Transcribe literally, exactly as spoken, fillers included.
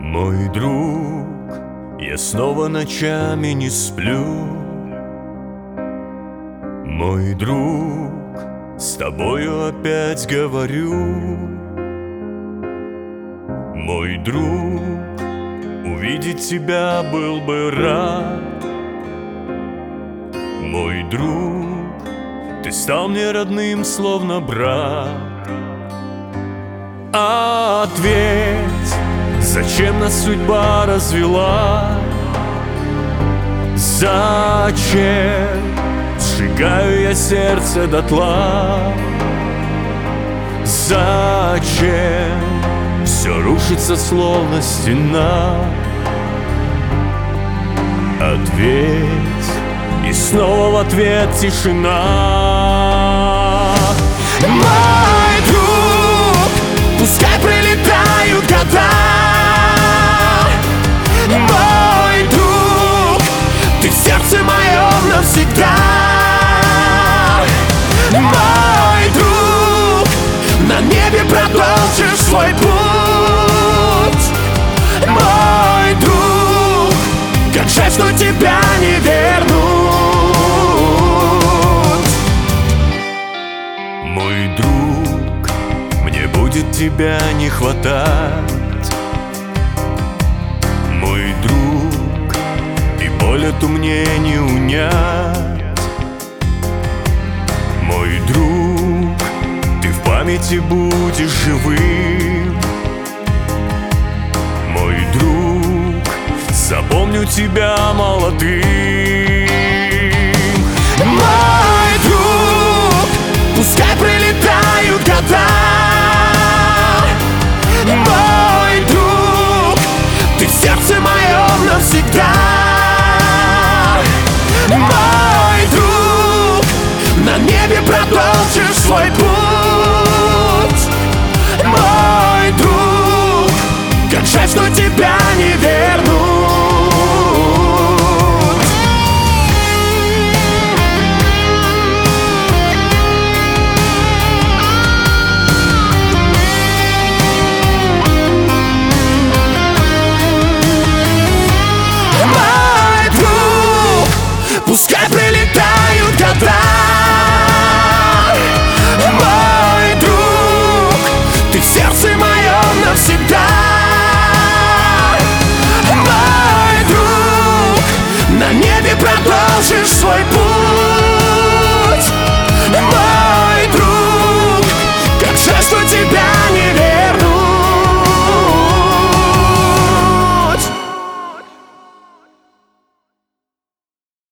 Мой друг, я снова ночами не сплю. Мой друг, с тобою опять говорю. Мой друг, увидеть тебя был бы рад. Мой друг, ты стал мне родным, словно брат. А ответь, зачем нас судьба развела? Зачем сжигаю я сердце дотла? Зачем все рушится, словно стена? Ответь, и снова в ответ тишина. Мой друг, пускай прилетают года. Мой друг, ты в сердце моем навсегда. Мой друг, на небе продолжишь свой путь. Мой друг, как жаль, что тебя не вернуть. Мой друг, мне будет тебя не хватать. Мой друг, и боль эту мне не унять. Мой друг, ты в памяти будешь живым. Мой друг, запомню тебя молодым.